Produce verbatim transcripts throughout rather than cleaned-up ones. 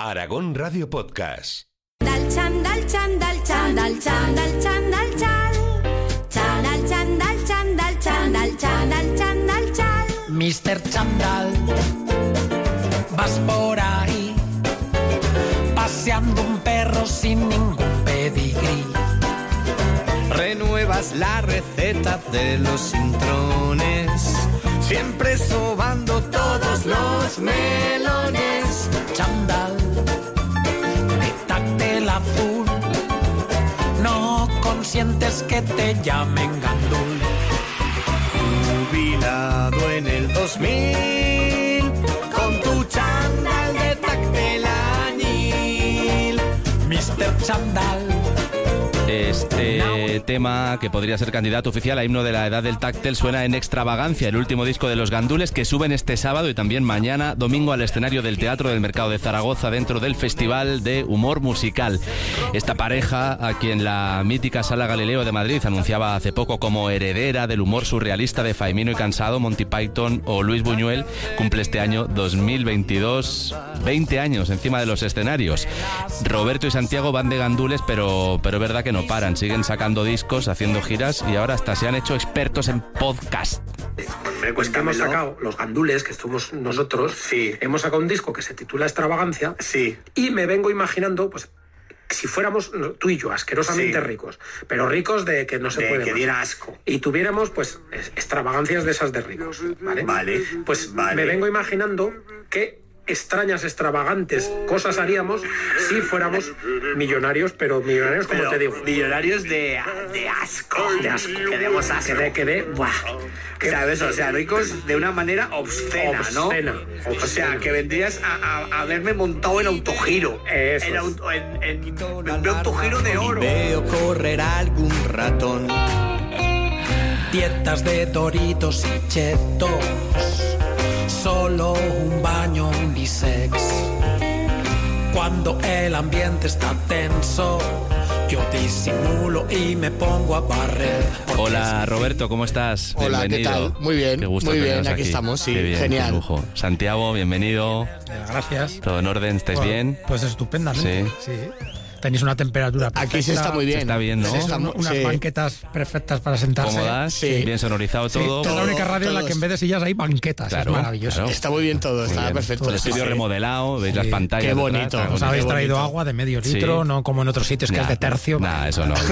Aragón Radio Podcast. Dal chandal, chandal, chandal, chandal, chandal, chal. Chandal, chandal, chandal, chandal, chandal, chandal, chal. mister Chandal, vas por ahí paseando un perro sin ningún pedigrí. Renuevas la receta de los intrones, siempre sobando todos los melones. Chandal, de táctil azul, no consientes que te llamen gandul. Jubilado en el dos mil, con tu chándal de táctil añil. mister Chandal. Este tema, que podría ser candidato oficial a himno de la edad del táctil, suena en Extravagancia, el último disco de Los Gandules, que suben este sábado y también mañana domingo al escenario del Teatro del Mercado de Zaragoza, dentro del Festival de Humor Musical. Esta pareja, a quien la mítica Sala Galileo de Madrid anunciaba hace poco como heredera del humor surrealista de Faimino y Cansado, Monty Python o Luis Buñuel, cumple este año dos mil veintidós veinte años encima de los escenarios. Roberto y Santiago van de gandules, pero, pero es verdad que no paran, siguen sacando discos, haciendo giras y ahora hasta se han hecho expertos en podcast. Pues que hemos sacado Los Gandules, que somos nosotros, Sí. hemos sacado un disco que se titula Extravagancia, Sí. y me vengo imaginando, pues, si fuéramos tú y yo, asquerosamente Sí. ricos, pero ricos de que no se De puede que más. diera asco. Y tuviéramos, pues, extravagancias de esas de ricos, ¿vale? Vale. Pues Vale. me vengo imaginando que extrañas, extravagantes cosas haríamos si fuéramos millonarios, pero millonarios, como Pero te digo. millonarios de, de asco. De asco. Que demos asco. Que de, que de, buah. Que- ¿Sabes? O sea, ricos de una manera obscena, ¿no? Obscena, O sea, obscena. que vendrías a, a, a haberme montado en autogiro. Eso En, es. auto, en, en, en autogiro de oro. Veo correr algún ratón. Dietas de Doritos y Chetos, solo un baño unisex. Cuando el ambiente está tenso, yo disimulo y me pongo a barrer. Hola Roberto, ¿cómo estás? Hola, Bienvenido. ¿qué tal? Muy bien, Qué gusto muy bien, teneros aquí estamos, sí, Qué bien, genial. qué lujo. Santiago, bienvenido. Gracias. ¿Todo en orden? ¿Estáis Pues- bien? Pues estupendamente. Sí. Tenéis una temperatura perfecta. Aquí se está muy bien. Se está bien, ¿no? Se está Son mu- unas sí. banquetas perfectas para sentarse. ¿Cómodas? Sí. Bien sonorizado Sí, todo. es la única radio en la todos. que en vez de sillas hay banquetas. Claro, es maravilloso. claro. Está muy bien todo, Muy está bien. perfecto. El estudio Sí. remodelado, veis Sí. las pantallas. Qué detrás, bonito. está Os bonito. habéis Qué traído bonito. agua de medio Sí. litro, no como en otros sitios que Nah, es de tercio. Nah, eso no.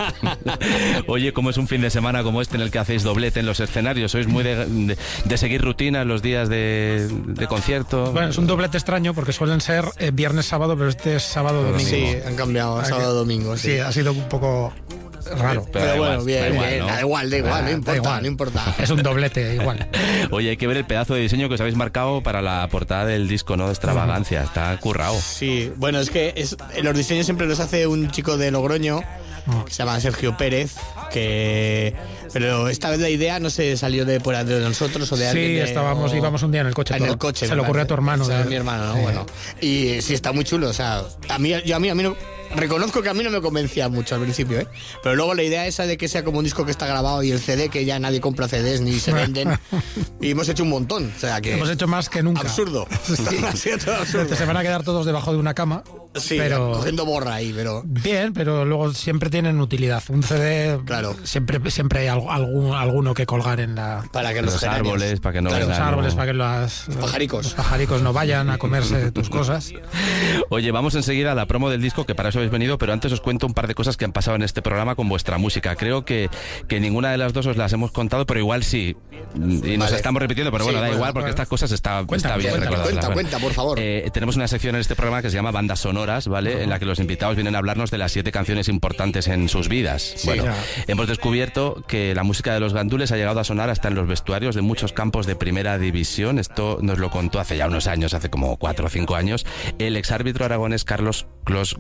Oye, ¿cómo es un fin de semana como este en el que hacéis doblete en los escenarios? ¿Sois muy de, de- de seguir rutinas los días de, de concierto? Bueno, es un doblete extraño porque suelen ser eh, viernes, sábado, pero este es sábado, domingo. Sí, han cambiado a Ah, sábado, que- domingo. Sí, Sí, ha sido un poco raro. Pero pero da bueno, igual, bien, da igual, bien, ¿no? da igual, da igual, Ah, no da importa, igual. no importa. Es un doblete igual. Oye, hay que ver el pedazo de diseño que os habéis marcado para la portada del disco, ¿no? De Extravagancia. Está currado. Sí, bueno, es que es, los diseños siempre los hace un chico de Logroño que se llama Sergio Pérez, que pero esta vez la idea no se salió de por de nosotros o de Sí, alguien. de- estábamos, o- íbamos un día en el coche. En todo. el coche. Se me le ocurrió a tu parece. hermano. O sea, de- a mi hermano, ¿no? Sí. Bueno. Y sí, está muy chulo. O sea, a mí, yo a mí, a mí no. Reconozco que a mí no me convencía mucho al principio, ¿eh? Pero luego la idea esa de que sea como un disco que está grabado y el C D, que ya nadie compra C Ds ni se venden. Y hemos hecho un montón. O sea que. Hemos hecho más que nunca. Absurdo. Ha sido todo absurdo. Se van a quedar todos debajo de una cama. Sí, pero cogiendo borra ahí, pero. bien, pero luego siempre tienen utilidad. Un C D, Claro. siempre, siempre hay algo- algún, alguno que colgar en la, Para que Los, los, geranios- árboles, para que no Claro, los vengan, árboles ¿no? para que las, los pajaricos. los pajaricos no vayan a comerse tus cosas. Oye, vamos enseguida a la promo del disco, que para eso habéis venido, pero antes os cuento un par de cosas que han pasado en este programa con vuestra música. Creo que, que ninguna de las dos os las hemos contado, pero igual sí. Y nos Vale. estamos repitiendo, pero Sí, bueno, da bueno, igual, porque bueno. estas cosas está, Cuenta, está bien cuenta, recordarlas. cuenta, Bueno, cuenta, por favor. eh, tenemos una sección en este programa que se llama Bandas Sonoras, ¿vale? En la que los invitados vienen a hablarnos de las siete canciones importantes en sus vidas. Bueno, ya. hemos descubierto que la música de Los Gandules ha llegado a sonar hasta en los vestuarios de muchos campos de primera división. Esto nos lo contó hace ya unos años, hace como cuatro o cinco años, el exárbitro aragonés Carlos Clos Gómez.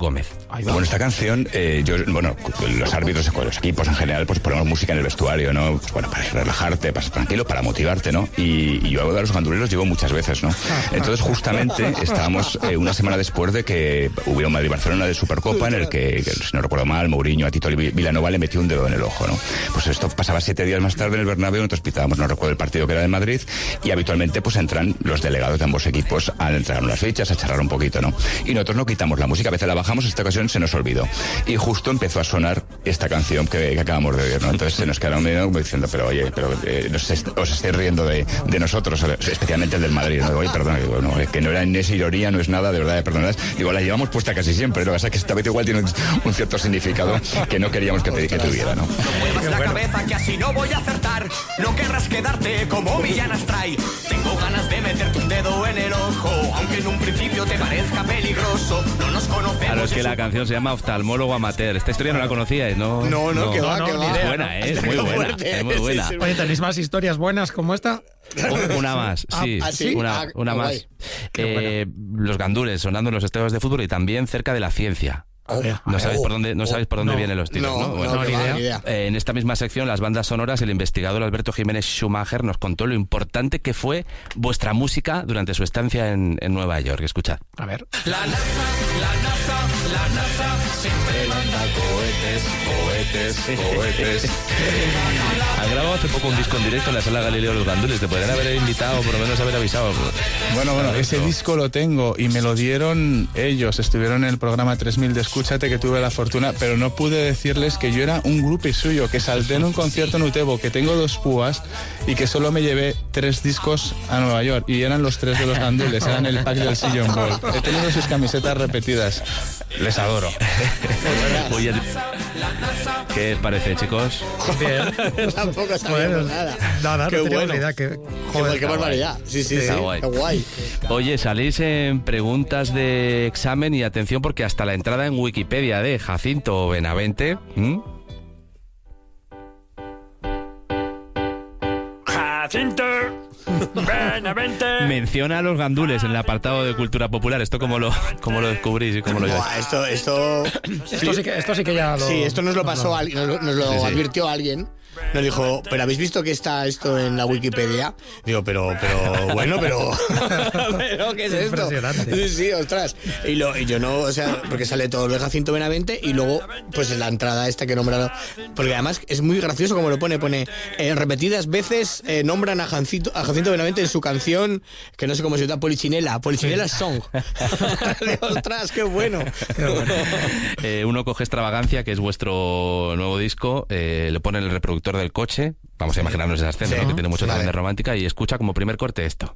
Bueno, esta canción, eh, yo, bueno, los árbitros, los equipos en general, pues ponemos música en el vestuario, ¿no? Pues bueno, para relajarte, para estar tranquilo, para motivarte, ¿no? Y, y yo a los ganduleros llevo muchas veces, ¿no? Entonces, justamente, estábamos eh, una semana después de que hubiera un Madrid-Barcelona de Supercopa en el que, que, si no recuerdo mal, Mourinho a Tito Vilanova le metió un dedo en el ojo, ¿no? Pues esto pasaba siete días más tarde en el Bernabéu, nosotros pitábamos, no recuerdo el partido que era de Madrid, y habitualmente pues entran los delegados de ambos equipos a entregarnos las fichas, a charlar un poquito, ¿no? Y nosotros no quitamos la música, a veces la bajamos, esta ocasión se nos olvidó. Y justo empezó a sonar esta canción que, que acabamos de oír, ¿no? Entonces se nos quedaron mirando diciendo, pero oye, pero eh, os, est os estáis riendo de, de nosotros, especialmente el del Madrid, ¿no? Oye, perdón, digo, no, que no era ni esa ironía, no es nada, de verdad, perdonad. Digo, la llevamos puesta casi siempre, lo que pasa es que esta vez igual tiene un, un cierto significado que no queríamos que, te, que tuviera, ¿no? No muevas la cabeza que así no voy a acertar. No querrás quedarte como Millán Astray. Tengo ganas de meterte un dedo en el ojo, aunque en un principio te parezca peligroso. No nos conocemos. Claro, es que la canción se llama Oftalmólogo Amateur. Esta historia no la conocíais, ¿no? No, no, no que va, no, que no, va. Es buena, ¿eh? Es muy buena. Es muy buena. Sí, sí, Oye, ¿tenéis más historias buenas como esta? Una más, sí, Ah, ¿sí? una, Ah, una ah, más. guay. Eh, los gandules sonando en los estadios de fútbol y también cerca de la ciencia. Oh, No sabéis oh, por dónde, no sabéis por dónde no, vienen los tiros, ¿no? No, Bueno, no, ni que va, idea. ni idea. eh, en esta misma sección, las bandas sonoras, el investigador Alberto Jiménez Schumacher nos contó lo importante que fue vuestra música durante su estancia en, en Nueva York. Escuchad. A ver. La NASA, la NASA, la NASA siempre manda cohetes, cohetes, cohetes. Han grabado hace poco un disco en directo en la sala Galileo de los Gandules. Te podrían haber invitado, por lo menos haber avisado. Bueno, bueno, ese disco lo tengo y me lo dieron ellos. Estuvieron en el programa tres mil de Escúchate, que tuve la fortuna, pero no pude decirles que yo era un groupie suyo, que salté en un concierto en Utebo, que tengo dos púas y que solo me llevé tres discos a Nueva York y eran los tres de los Gandules, eran el pack del Sillon Ball. He tenido sus camisetas repetidas. Les adoro. Oye, ¿qué os parece, chicos? Bien. Tampoco sabíamos Bueno, nada. Nada, Qué no teníamos bueno. ni idea. Que, Qué, joder, qué barbaridad. Sí, sí, sí. Está guay. Qué guay. Oye, salís en preguntas de examen y atención porque hasta la entrada en Wikipedia de Jacinto Benavente... ¿m? Jacinto Benavente. menciona a los gandules en el apartado de cultura popular. ¿Esto cómo lo, cómo lo descubrís y cómo lo lleváis? Buah, esto, esto... Esto sí, que, esto sí que ya lo... Sí, esto nos lo pasó, no. alguien, nos lo, nos lo Sí, sí. advirtió alguien. Nos dijo, pero ¿habéis visto que está esto en la Wikipedia? Digo, pero, pero, bueno, pero... ¿Pero qué es esto? Impresionante. Sí, sí, ostras. Y, lo, y yo no, o sea, porque sale todo lo de Jacinto Benavente y luego, pues la entrada esta que nombra... Porque además es muy gracioso como lo pone, pone... Eh, repetidas veces eh, nombran a Jacinto, a Jacinto Benavente en su canción, que no sé cómo se llama, Polichinela, Polichinela Song. Digo, ostras, qué bueno. Qué bueno. Eh, uno coge Extravagancia, que es vuestro nuevo disco, eh, le pone en el reproductor del coche, vamos a imaginarnos esa escena, Sí. ¿no? Que tiene mucho Vale. también de romántica, y escucha como primer corte esto.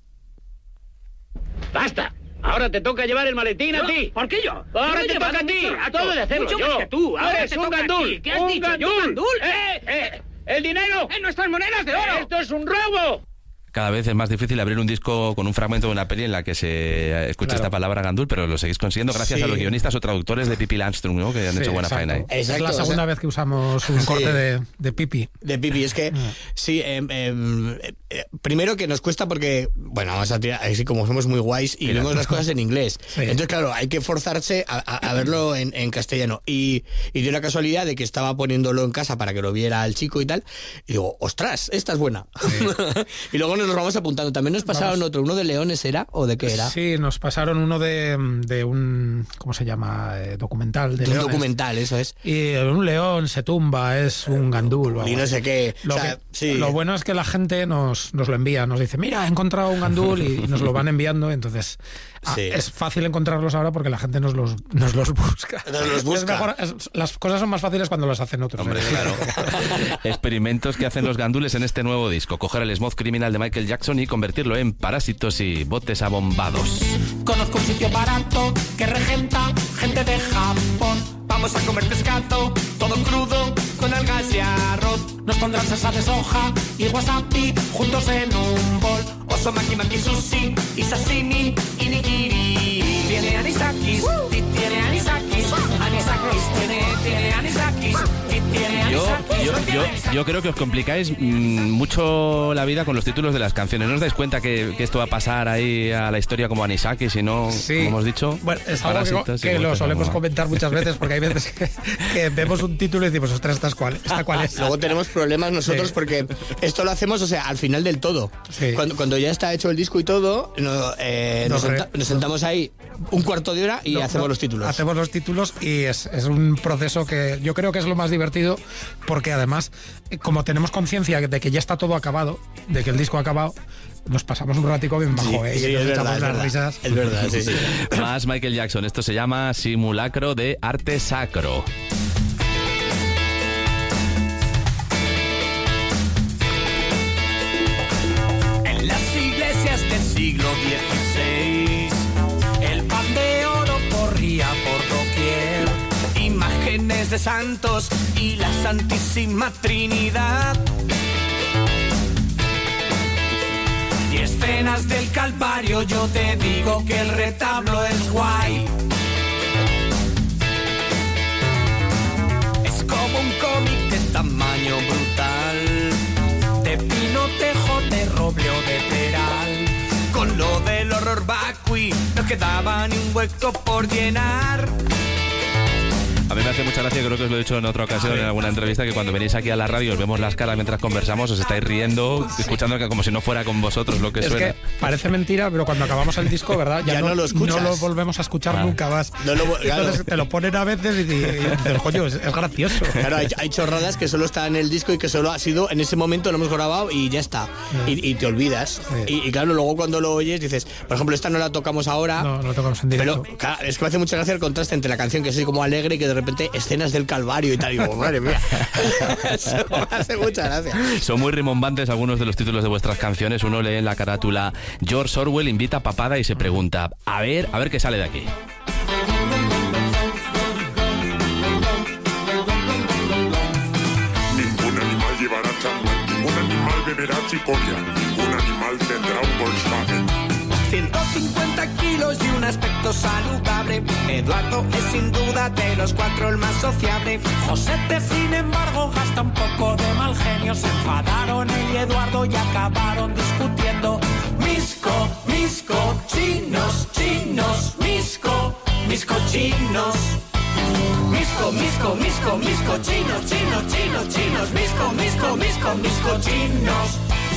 ¡Basta! Ahora te toca llevar el maletín a ti. ¿Por qué yo? Ahora te toca a ti. Acabo de hacerlo yo. Que tú. Ahora es un gandul. ¿Qué has dicho? ¿Un gandul? ¡Eh, eh! ¡El dinero! ¡En nuestras monedas de oro! ¡Esto es un robo! Cada vez es más difícil abrir un disco con un fragmento de una peli en la que se escucha Claro. esta palabra gandul, pero lo seguís consiguiendo gracias Sí. a los guionistas o traductores de Pippi Landström, ¿no? Que han Sí, hecho buena exacto. faena ahí. Exacto, Es la o sea- segunda vez que usamos un Sí. corte de, de Pipi. De Pipi, es que sí, eh, eh, eh, primero que nos cuesta porque, bueno, vamos a tirar, así como somos muy guays y vemos las cosas en inglés. Sí. Entonces, claro, hay que forzarse a, a- a verlo en, en castellano. Y, y dio la casualidad de que estaba poniéndolo en casa para que lo viera el chico y tal. Y digo, ostras, esta es buena. Y luego nos los vamos apuntando. También nos pasaron Vamos. otro, ¿uno de Leones era? ¿O de qué era? Sí, nos pasaron uno de, de un, ¿cómo se llama? Eh, documental. De De un leones. documental, eso es. Y un león se tumba, es un gandul. o Y algo no así. sé qué. Lo, O sea, que- sí. lo bueno es que la gente nos, nos lo envía, nos dice, mira, he encontrado un gandul y nos lo van enviando, entonces ah, Sí. es fácil encontrarlos ahora porque la gente nos los, nos los busca. Nos los Es busca. mejor- es- las cosas son más fáciles cuando las hacen otros. Hombre, ¿eh? claro. Experimentos que hacen los gandules en este nuevo disco. Coger el smooth criminal de Michael Jackson y convertirlo en parásitos y botes abombados. Conozco un sitio barato que regenta gente de Japón. Vamos a comer pescado, todo crudo, con algas y arroz. Nos pondrán salsa de soja y wasabi juntos en un bol. Oso maki maki sushi y sashimi y nigiri. Tiene anisakis, y tiene anisakis, anisakis, tiene, tiene anisakis, y tiene Yo, yo, yo, yo creo que os complicáis mmm, mucho la vida con los títulos de las canciones. ¿No os dais cuenta que, que esto va a pasar ahí a la historia como Anisaki, si no, sí. como hemos dicho? Bueno, es algo que, que lo solemos como... comentar muchas veces, porque hay veces que, que vemos un título y decimos, ostras, ¿esta cuál, esta cuál es? Luego tenemos problemas nosotros sí. porque esto lo hacemos, o sea, al final del todo. Sí. Cuando, cuando ya está hecho el disco y todo, no, eh, no, nos, senta, nos sentamos ahí un cuarto de hora y no, hacemos no, los títulos. Hacemos los títulos y es, es un proceso que yo creo que es lo más divertido, porque además, como tenemos conciencia de que ya está todo acabado, de que el disco ha acabado, nos pasamos un ratico bien bajo, sí, ¿eh? Sí, y nos es echamos verdad, las es risas. Es verdad, sí, sí. Más Michael Jackson. Esto se llama Simulacro de Arte Sacro. En las iglesias del siglo dieciséis, el pan de oro corría por doquier. Imágenes de santos y la Santísima Trinidad. Y escenas del Calvario, yo te digo que el retablo es guay. Es como un cómic de tamaño brutal, de pino, tejo, de roble o de peral. Con lo del horror vacui no quedaba ni un hueco por llenar. A mí me hace mucha gracia, creo que os lo he dicho en otra ocasión, en alguna entrevista, que cuando venís aquí a la radio os vemos las caras mientras conversamos, os estáis riendo, sí. escuchando que como si no fuera con vosotros lo que es suena. Es que parece mentira, pero cuando acabamos el disco, ¿verdad? Ya, ya no, no lo escuchas. No lo volvemos a escuchar ah. nunca más. No lo, claro. Entonces te lo ponen a veces y, y dices, coño, es, es gracioso. Claro, hay, hay chorradas que solo están en el disco y que solo ha sido, en ese momento lo hemos grabado y ya está. Sí. Y, y te olvidas. Sí. Y, y claro, luego cuando lo oyes dices, por ejemplo, esta no la tocamos ahora. No, no la tocamos en directo. Pero claro, es que me hace mucha gracia el contraste entre la canción que es así como alegre y que de repente escenas del Calvario y tal, y digo, madre mía. Eso me hace mucha gracia. Son muy rimbombantes algunos de los títulos de vuestras canciones. Uno lee en la carátula: George Orwell invita a papada y se pregunta, a ver, a ver qué sale de aquí. Ningún animal llevará champán, ningún animal beberá chicoria, ningún animal tendrá un Volkswagen. ciento cincuenta kilos y un aspecto saludable. Eduardo es sin duda de los cuatro el más sociable. Josete, sin embargo, gasta un poco de mal genio. Se enfadaron él y Eduardo y acabaron discutiendo. Misco, misco, chinos, chinos, misco, misco, chinos. Misco, misco, misco, misco, chinos, chinos, chinos, chinos. Misco, misco, misco, misco, chinos.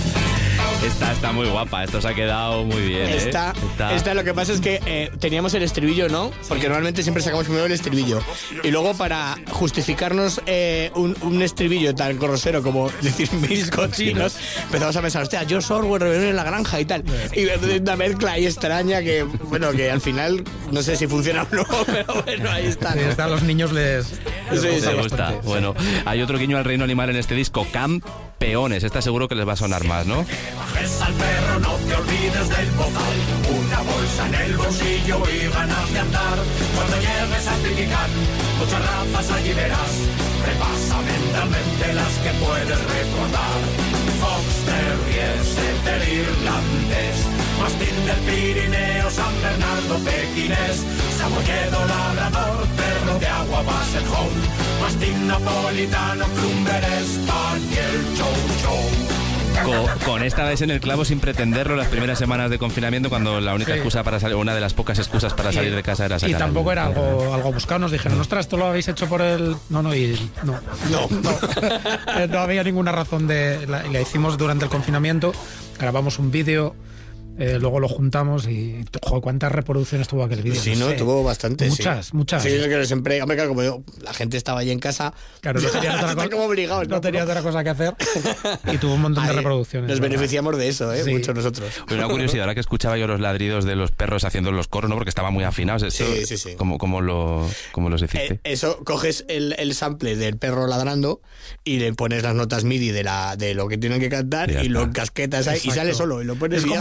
Esta está muy guapa, esto se ha quedado muy bien. ¿eh? Esta, esta... esta lo que pasa es que eh, teníamos el estribillo, ¿no? Porque normalmente siempre sacamos primero el estribillo. Y luego para justificarnos eh, un, un estribillo tan grosero como decir mis cochinos, empezamos a pensar, hostia, George Orwell, rebelión en la granja y tal. Y una mezcla ahí extraña que, bueno, que al final no sé si funciona o no, pero bueno, ahí está. ¿no? Sí, está, a los niños les, les sí, gusta. Sí, gusta. Sí. Bueno, hay otro guiño al reino animal en este disco, Campeones. Esta seguro que les va a sonar más, ¿no? Bajes al perro, no te olvides del bozal. Una bolsa en el bolsillo y ganas de andar. Cuando llegues a Titicaca, muchas razas allí verás. Repasa mentalmente las que puedes recordar. Fox Terrier, Setter irlandés, Mastín del Pirineo, San Bernardo pequinés, Samoyedo labrador, perro de agua Basset-Hound, Mastín napolitano, Clumber Spaniel, Chow Chow. Con, con esta vez en el clavo sin pretenderlo las primeras semanas de confinamiento, cuando la única sí. excusa para salir, una de las pocas excusas para salir de casa era sacar. Y tampoco era algo, algo buscado, nos dijeron, ostras, esto lo habéis hecho por el... No, no, y no. No, no, no había ninguna razón de... La, la hicimos durante el confinamiento, grabamos un vídeo, eh, luego lo juntamos y, joder, ¿cuántas reproducciones tuvo aquel vídeo? Sí, no, sé. tuvo bastante. Muchas, sí. muchas. Sí, es que siempre, hombre, claro, como yo, la gente estaba allí en casa. Claro, no tenía otra cosa, como obligados, no, no tenía otra cosa que hacer y tuvo un montón Ay, de reproducciones. Nos ¿verdad? beneficiamos de eso, ¿eh? Sí. Mucho nosotros. Pues una curiosidad, ahora que escuchaba yo los ladridos de los perros haciendo los coros, ¿no? Porque estaban muy afinados. Esto, sí, sí, sí. ¿Cómo, cómo, lo, cómo los hiciste? Eh, eso, coges el, el sample del perro ladrando y le pones las notas MIDI de, la, de lo que tienen que cantar y, y lo encasquetas ahí y sale solo y lo pones es y como, ya suena.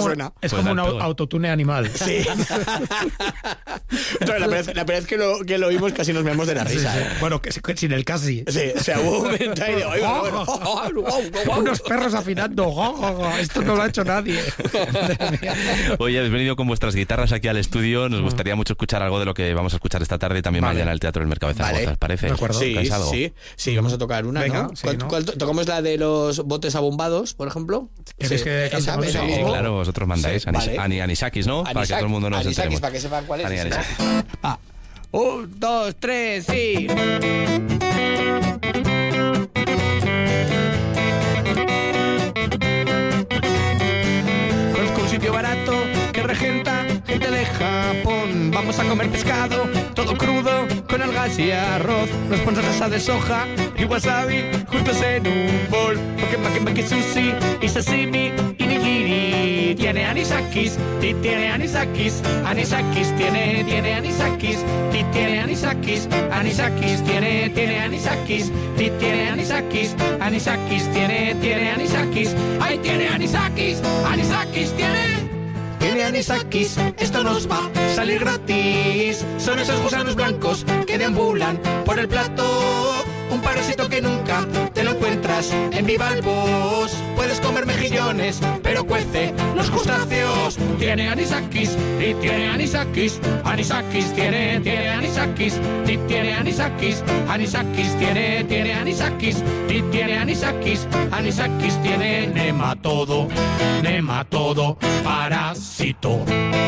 Es Pues como un alto. au- autotune animal. Sí. Entonces, la, primera, la primera vez que lo, que lo oímos casi nos meamos de la risa. Sí, sí. ¿eh? Bueno, que, que sin el casi. Sí, o sea, hubo un momento ahí de, oiga, bueno, Unos perros afinando. Go, go, go. Esto no lo ha hecho nadie. Oye, habéis venido con vuestras guitarras aquí al estudio. Nos gustaría mucho escuchar algo de lo que vamos a escuchar esta tarde y también Vale. mañana en el Teatro del Mercado de Zaragoza, Vale. ¿os parece? De acuerdo. Sí, ¿Tocáis algo? sí, sí, vamos a tocar una, Venga, ¿no? sí, ¿Cuál- ¿no? cuál to- ¿Tocamos la de los botes abombados, por ejemplo? ¿Queréis Sí, que esa, cantemos esa eso? Sí, mismo. claro, vosotros mandáis. Sí, Anis- vale. Ani- Anisakis, ¿no? Para que todo el mundo nos Anisakis, enteremos. para que sepan cuál es. Ani- sí, sí. Anisakis. Ah. Un, dos, tres, sí. Conozco un sitio barato que regenta gente de Japón. Vamos a comer pescado, todo crudo, con algas y arroz. Nos ponemos salsa de soja y wasabi juntos en un bol. Porque makemake sushi y sashimi y nigiri. Tiene anisakis, ti tiene anisakis. Anisakis tiene, tiene anisakis. Ti tiene anisakis. Anisakis tiene, tiene anisakis. Ti tiene anisakis. Anisakis tiene, tiene anisakis. Ay, tiene anisakis. Anisakis tiene. Tiene anisakis, esto nos va a salir gratis. Son esos gusanos blancos que deambulan por el plato. Un parásito que nunca te lo encuentras en bivalvos. Puedes comer mejillones, pero cuece los crustáceos. Tiene anisakis, y tiene anisakis. Anisakis tiene, tiene anisakis. Y tiene anisakis. Anisakis tiene, tiene anisakis. Y tiene anisakis. Anisakis tiene nematodo, nematodo, parásito.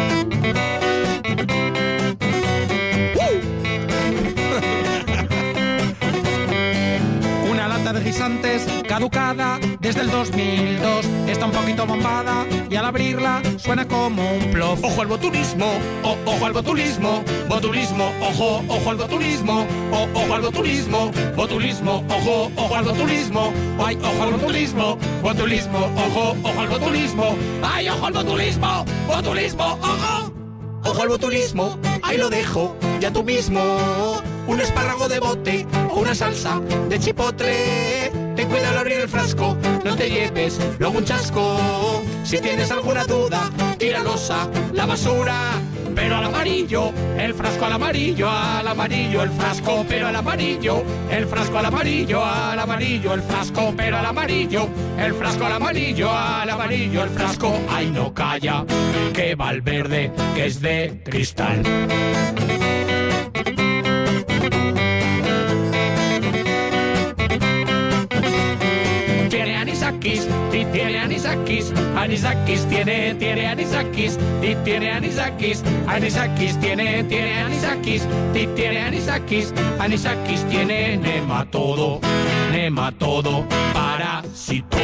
Una lata de guisantes caducada desde el dos mil dos. Está un poquito bombada y al abrirla suena como un plof. Ojo al botulismo, o, ojo al botulismo, botulismo, ojo, ojo al botulismo, o, ojo al botulismo, botulismo, ojo, ojo al botulismo, ay, ojo al botulismo, botulismo, ojo, ojo al botulismo, ay, ojo al botulismo, botulismo, ojo, ojo al botulismo, ahí lo dejo, ya tú mismo, un espárrago de bote o una salsa de chipotle. Ten cuidado al abrir el frasco, no te lleves luego un chasco. Si tienes alguna duda, tíralos a la basura. Pero al amarillo, el frasco al amarillo, al amarillo el frasco, pero al amarillo, el frasco al amarillo, al amarillo el frasco, pero al amarillo, el frasco al amarillo, al amarillo el frasco. Ay, no calla, que va al verde, que es de cristal. Tiene anisakis, ti tiene anisakis, anisakis tiene, tiene anisakis, ti tiene anisakis, anisakis tiene, tiene anisakis, ti tiene anisakis, anisakis tiene nematodo, nematodo, parásito.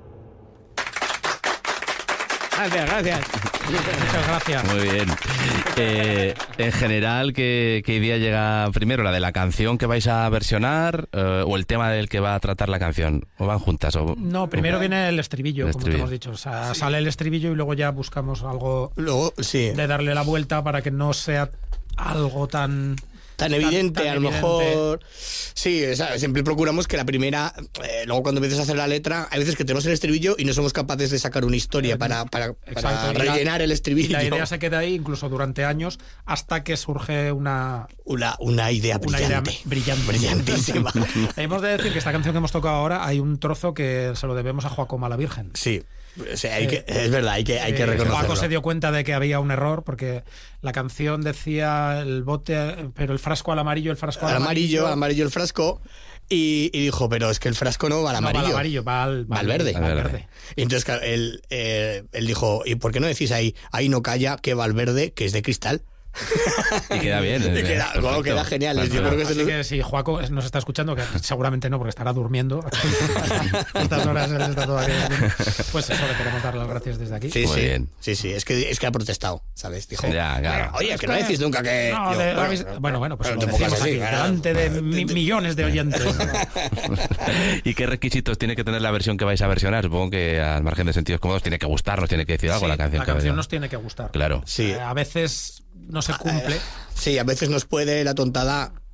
Gracias, gracias. Muchas gracias. Muy bien. Eh, en general, ¿qué, ¿qué idea llega primero? ¿La de la canción que vais a versionar eh, o el tema del que va a tratar la canción? ¿O van juntas? O, No, primero o- viene el estribillo, El como estribillo. te hemos dicho. O sea, sale el estribillo y luego ya buscamos algo Luego, sí. de darle la vuelta para que no sea algo tan... Tan evidente, tan a lo evidente. mejor. Sí, o sea, siempre procuramos que la primera, eh, luego cuando empieces a hacer la letra, hay veces que tenemos el estribillo y no somos capaces de sacar una historia para, para, para Exacto, y la- rellenar el Y estribillo. la idea se queda ahí incluso durante años hasta que surge una, Una, una idea una idea brillante. brillante. Brillantísima. Hemos de decir que esta canción que hemos tocado ahora hay un trozo que se lo debemos a Joacoma la Virgen. Sí, o sea, hay que, es verdad, hay que, hay que Eh, reconocerlo. Joaco se dio cuenta de que había un error porque la canción decía el bote, pero el frasco al amarillo, el frasco al, Al amarillo, al amarillo el frasco. Y, y dijo, pero es que el frasco no va al No, va al amarillo. amarillo, va al, Va al verde. va al verde. Y entonces claro, él, eh, él dijo, ¿y por qué no decís ahí, ahí no calla, que va al verde, que es de cristal? Y queda bien. Y eh, queda, perfecto. bueno, queda genial. Claro, Yo creo que Así se lo- que si Joaco nos está escuchando, que seguramente no, porque estará durmiendo a estas horas, él está todavía durmiendo, pues eso, le queremos dar las gracias desde aquí. Sí, Muy sí, bien. sí, sí, es que, es que ha protestado, ¿sabes? Dijo, Ya, claro. oye, que no decís nunca que... No, Yo, de- bueno, habéis- bueno, bueno, pues pero lo te pongas decimos así, aquí, claro. delante de mi- millones de oyentes. ¿Y qué requisitos tiene que tener la versión que vais a versionar? Supongo que al margen de sentidos cómodos tiene que gustarnos, tiene que decir algo Sí, la canción. la que canción vais a- nos tiene que gustar. Claro. Sí. Eh, a veces no se cumple. Sí, a veces nos puede la tontada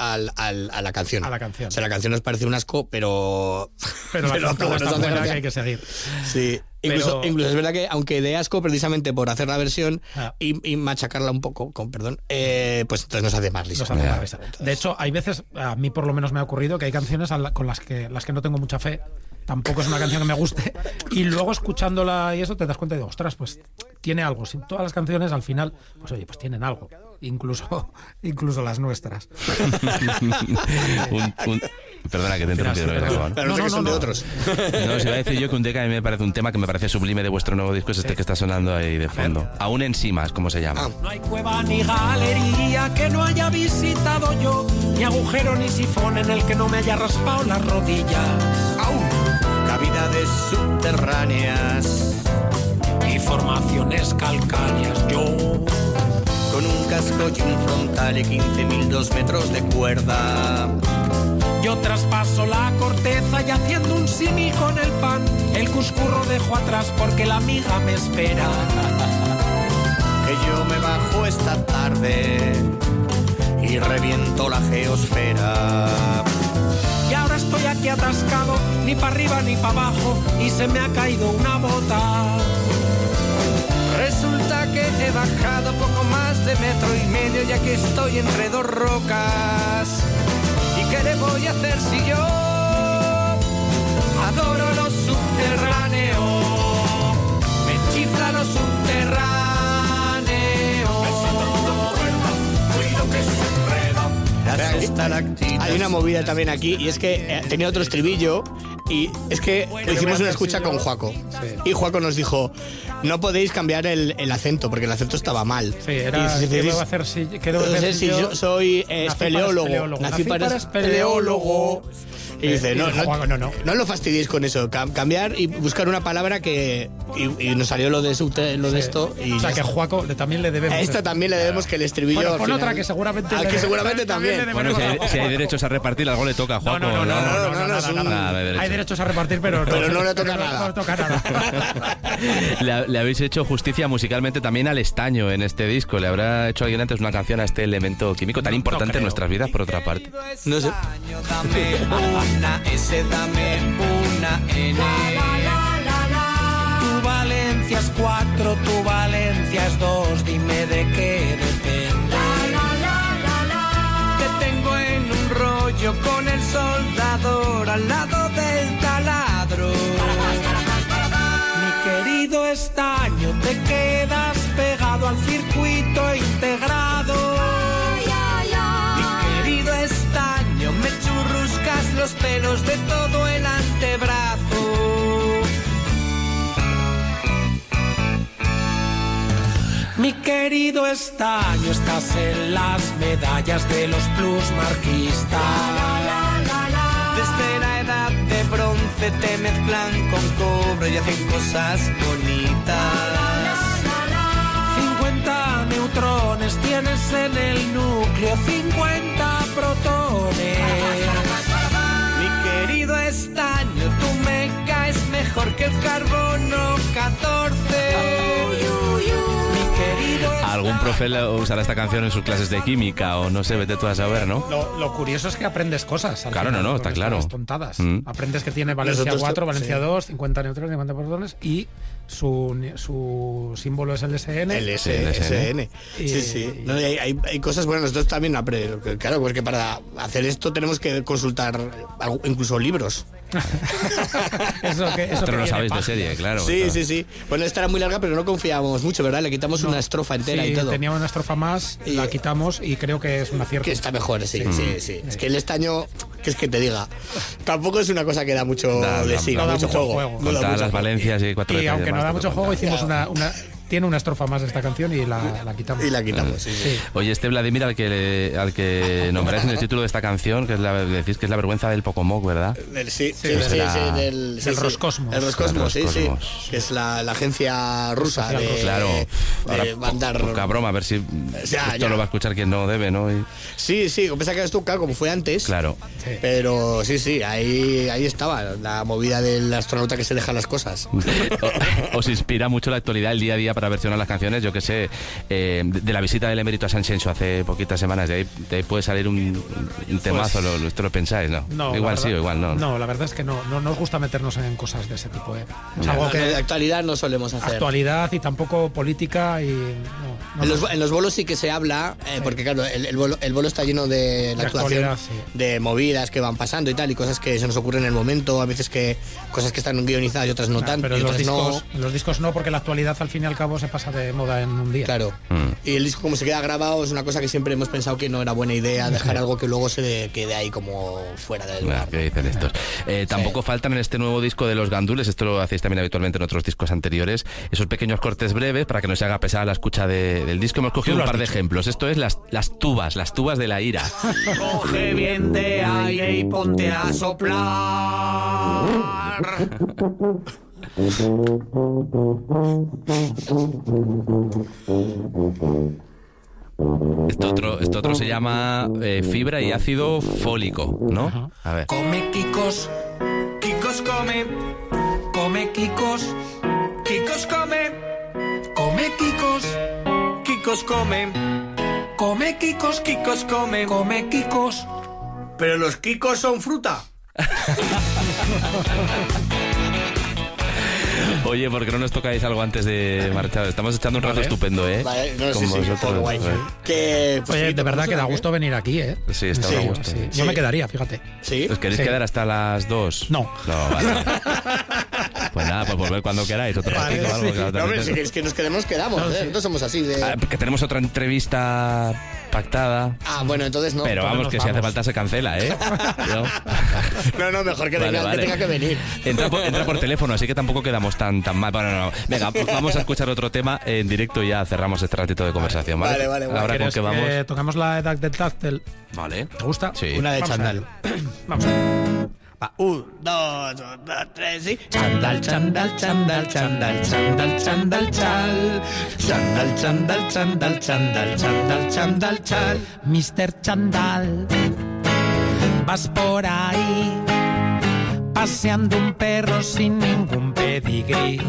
al, al, a la canción. A la canción. O sea, la canción nos parece un asco, pero... Pero, pero la canción está buena, que hay que seguir. Sí. Pero... Incluso, incluso es verdad que, aunque de asco, precisamente por hacer la versión ah. y, y machacarla un poco, con perdón, eh, pues entonces nos hace más risa. Nos hace más risa. De hecho, hay veces, a mí por lo menos me ha ocurrido, que hay canciones con las que, las que no tengo mucha fe. Tampoco es una canción que me guste. Y luego escuchándola y eso te das cuenta de, ostras, pues tiene algo. Si todas las canciones al final, pues oye, pues tienen algo. Incluso, incluso las nuestras. un, un, perdona que te he interrumpido. Pero no, no, no sé que son no, de otros. No, os iba a decir yo que un tema a mí me parece un tema que me parece sublime de vuestro nuevo disco, es este que está sonando ahí de fondo. Aún encimas, ¿cómo se llama? No hay cueva ni galería que no haya visitado yo, ni agujero ni sifón en el que no me haya raspado las rodillas. ¡Au! Cavidades subterráneas y formaciones calcáreas. Yo, con un casco y un frontal y quince mil dos metros de cuerda, yo traspaso la corteza y haciendo un simi con el pan, el cuscurro dejo atrás porque la miga me espera. Que yo me bajo esta tarde y reviento la geosfera. Y ahora estoy aquí atascado, ni para arriba ni para abajo, y se me ha caído una bota. Resulta que he bajado poco más de metro y medio y aquí estoy entre dos rocas. ¿Y qué le voy a hacer si yo adoro lo subterráneo? Me chifla lo subterráneo. Hay una movida también aquí y es que eh, tenía otro estribillo y es que hicimos una escucha con Juaco sí. Y Juaco nos dijo, no podéis cambiar el, el acento porque el acento estaba mal. Sí, era, y si ¿qué debo hacer si, qué debo no hacer sé si yo, yo soy eh, espeleólogo, nací para espeleólogo. Y dice, no, no, no, no, no lo fastidiéis con eso, cambiar y buscar una palabra que... Y, y nos salió lo de, subte, lo de sí. esto. Y o sea, que Juaco también le debemos... A esta también le debemos que el estribillo... Bueno, con otra que seguramente... Ah, que seguramente también. también. Bueno, si hay, si hay derechos a repartir, algo le toca a Juaco. No, no, no, no, no, no, no, no, no, no, no, no. Hay, hay derechos a repartir, pero no, pero no le toca no, nada. No le toca nada. le, le habéis hecho justicia musicalmente también al estaño en este disco. ¿Le habrá hecho alguien antes una canción a este elemento químico tan importante no en nuestras vidas, por otra parte? No sé. Dame una S, dame una N. Tu Valencia es cuatro, tu Valencia es dos. Dime de qué depende. Te tengo en un rollo con el soldador al lado del taladro. Mi querido estaño, te quedas pegado al circuito integrado. Mi querido estaño, me churruscas los pelos de todo el antebrazo. Mi querido estaño, estás en las medallas de los plusmarquistas. Desde la edad de bronce te mezclan con cobre y hacen cosas bonitas. cincuenta neutrones tienes en el núcleo, cincuenta protones. Mi querido estaño, tú me caes mejor que el carbono catorce. ¿Algún profe usará esta canción en sus clases de química o no sé, vete tú a saber, ¿no? Lo, lo curioso es que aprendes cosas. Claro, final, no, no, está claro. Tontadas. Mm. Aprendes que tiene Valencia Nosotros cuatro, te... Valencia sí. dos, cincuenta neutrones, cincuenta protones y su, su símbolo es el S N. El S N. Sí, sí. sí. No, hay, hay, hay cosas, bueno, nosotros también, claro, pues que para hacer esto tenemos que consultar incluso libros. eso que, eso Esto que no lo sabéis páginas. de serie, claro. Sí, claro. sí, sí. Bueno, esta era muy larga, pero no confiábamos mucho, ¿verdad? Le quitamos No. una estrofa entera sí, y todo. Tenía una estrofa más, y, la quitamos y creo que es un acierto. Que está mejor, sí, sí, sí. sí. Mm. Es que el estaño, que es que te diga, tampoco es una cosa que da mucho Da, de da, sí, no da mucho, mucho juego. juego. No Con da todas mucho las juego. Valencias y cuatro Y detalles aunque no más, da mucho pero juego, cuenta. hicimos una, una... Tiene una estrofa más de esta canción y la, la quitamos. Y la quitamos, sí, sí. Sí. Oye, este Vladimir al que, le- al que nombráis en el título de esta canción, que es la, decís que es la vergüenza del Pocomoc, ¿verdad? Del, sí, sí, Sí, sí, sí, la- sí, del, sí, del sí. Roscosmos. El Roscosmos, sí, sí. Roscosmos. Que es la, la agencia rusa Social de, rusa. Claro. de Ahora, mandar... poca broma, a ver si Ya, esto ya. lo va a escuchar quien no debe, ¿no? Y- Sí, sí, lo que pasa que esto, claro, como fue antes. claro. Sí. Pero sí, sí, ahí, ahí estaba la movida del astronauta que se deja las cosas. Os inspira mucho la actualidad, el día a día para versionar las canciones, yo que sé, eh, de, de la visita del emérito a San Xenxo hace poquitas semanas, de ahí, de ahí puede salir un, un temazo, pues, lo, ¿esto lo pensáis? No, no igual verdad, sí o igual no. No, la verdad es que no, no nos gusta meternos en cosas de ese tipo. ¿eh? Es no, algo no, que de actualidad no solemos hacer. Actualidad y tampoco política y... No, no en, los, en los bolos sí que se habla, eh, sí. porque claro, el, el, bolo, el bolo está lleno de la de actuación, sí. de movidas que van pasando y tal, y cosas que se nos ocurren en el momento, a veces que cosas que están guionizadas y otras no, no tanto. Pero y en los, otras discos, no. en los discos no, porque la actualidad al fin y al cabo se pasa de moda en un día. Claro. Mm. Y el disco como se queda grabado es una cosa que siempre hemos pensado que no era buena idea, dejar sí. algo que luego se quede ahí como fuera del lugar. ¿Qué dicen estos? Eh, tampoco sí. faltan en este nuevo disco de Los Gandules, esto lo hacéis también habitualmente en otros discos anteriores, esos pequeños cortes breves para que no se haga pesada la escucha de, del disco. Hemos cogido un par dicho. de ejemplos. Esto es las, las tubas, las tubas de la ira. Coge bien de aire y ponte a soplar. Esto otro, esto otro se llama eh, fibra y ácido fólico, ¿no? A ver. Come Kikos, Kikos come, come Kikos, Kikos come, come Kikos, Kikos come, come Kikos, Kikos come, come Kikos. Pero los Kikos son fruta. Oye, ¿por qué no nos tocáis algo antes de marchar? Estamos echando un rato vale. estupendo, ¿eh? Vale, no, Con sí, sí, todo guay. Que, pues, Oye, sí, de verdad que da gusto venir aquí, ¿eh? Sí, está sí, a gusto. Sí. Yo sí. me quedaría, fíjate. ¿Sí? ¿Os queréis sí. quedar hasta las dos? No. No, vale. Pues nada, pues volver cuando queráis. Otro vale, ratito, sí. algo, no, hombre, si queréis que nos quedemos, quedamos. No, ¿eh? sí. Nosotros somos así de... Ah, que tenemos otra entrevista pactada. Ah, bueno, entonces no. Pero vamos, que vamos. Si hace falta se cancela, ¿eh? ¿No? no, no, mejor que, vale, venga, vale. que tenga que venir. Entra por, entra por teléfono, así que tampoco quedamos tan, tan mal. Bueno, no. Venga, pues vamos a escuchar otro tema en directo y ya cerramos este ratito de conversación, ¿vale? Vale, vale, vale. Ahora con que vamos... Eh, tocamos la edad del táctil. Vale. ¿Te gusta? Sí. Una de Chandal. Vamos. Va, un, dos, un, dos, tres y... Chandal, chandal, chandal, chandal, chandal, chandal, chal. Chandal, chandal, chandal, chandal, chandal, chandal, chal. mister Chandal, vas por ahí paseando un perro sin ningún pedigrí.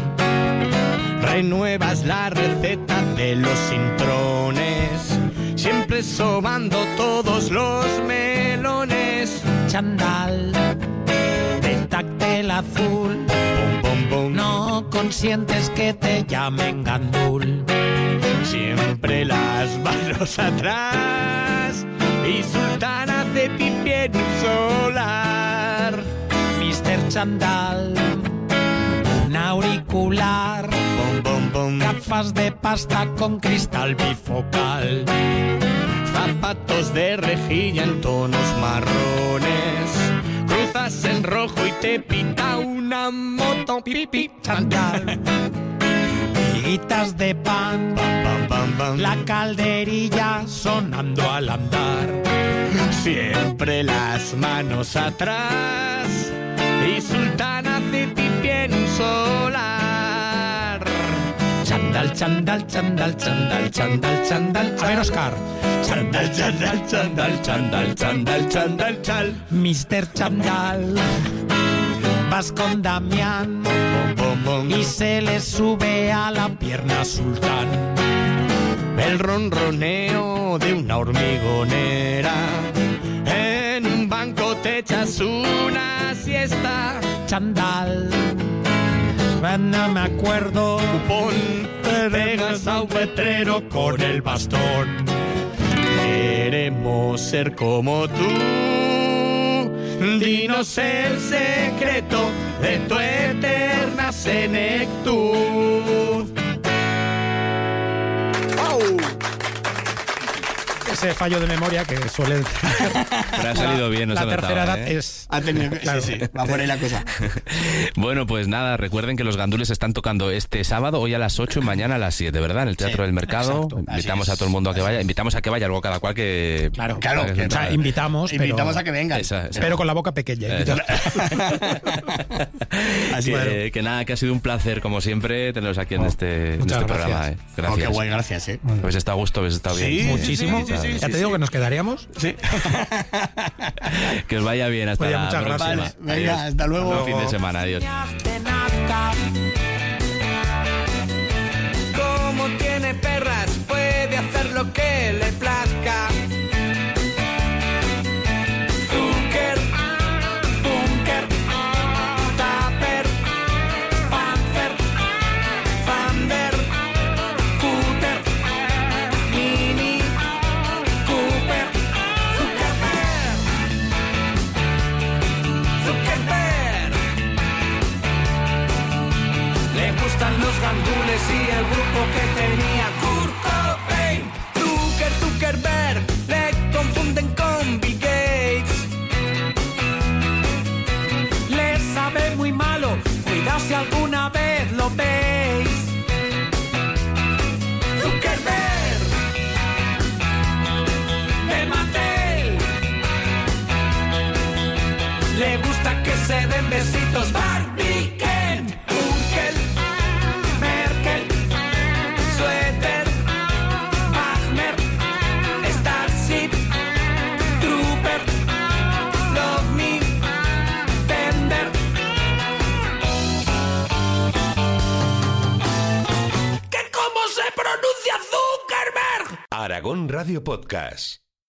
Renuevas la receta de los intrones, siempre sobando todos los melones. Chandal, de táctil azul, bom, bom, bom. No consientes que te llamen gandul. Siempre las manos atrás y Sultán hace pipí en un solar. mister Chandal, un auricular, bom, bom, bom. Gafas de pasta con cristal bifocal, zapatos de rejilla en tonos marrones, cruzas en rojo y te pita una moto. Pipi Chandal. Higuitas de pan, bam, bam, bam, bam. La calderilla sonando al andar. Siempre las manos atrás y Sultán hace pipí en un solar. Chandal, chandal, chandal, chandal, chandal, chandal. A ver, Oscar. Chandal, chandal, chandal, chandal, chandal, chandal, chal. mister Chandal, vas con Damián bom, bom, bom. y se le sube a la pierna Sultán el ronroneo de una hormigonera. En un banco te echas una siesta. Chandal, no me acuerdo, cupón, te pegas a un letrero con el bastón. Queremos ser como tú, dinos el secreto de tu eterna senectud. ¡Wow! Ese fallo de memoria que suele... Pero ha salido bien, no la se tercera notaba, edad ¿eh? es... Ha tenido, claro, sí, sí, va por ahí la cosa. Bueno, pues nada, recuerden que los Gandules están tocando este sábado, hoy a las ocho y mañana a las siete, ¿verdad? En el Teatro sí, del Mercado. Exacto. Invitamos a todo el mundo a que vaya. Invitamos a que vaya, luego cada cual que... Claro, claro. Que, o sea, invitamos, pero... Invitamos a que vengan. Esa, esa. Pero con la boca pequeña. Así que, bueno. que nada, que ha sido un placer, como siempre, tenerlos aquí en este, en este programa. Eh. Gracias. Oh, qué guay, gracias, ¿eh? Pues está a gusto, pues está bien. Sí, muchísimo. Sí, sí, sí, sí, ya te sí, digo sí. que nos quedaríamos. Sí. Que os vaya bien, hasta Oye, la muchas próxima. gracias. Vale, venga, Adiós. hasta luego. Buen fin de semana, adiós. de Nazca. tiene perras, puede hacer lo que le plazca. Zucker, Bunker, Tupper, Panzer, Thunder, Cooter, Mini, Cooper, Zuckerberg, Zuckerberg. Le gustan los gandules y el grupo que tenía Kurt Cobain. Zucker, Zuckerberg, le confunden con Bill Gates. Le sabe muy malo, cuidado si alguna vez lo veis. Zuckerberg, de Mattel. Le gusta que se den besitos Barbie, Ken, Urkel, Merkel, Suéter, Wagner, Starship, Trooper, Love Me, Tender. ¿Qué cómo se pronuncia Zuckerberg? Aragón Radio Podcast.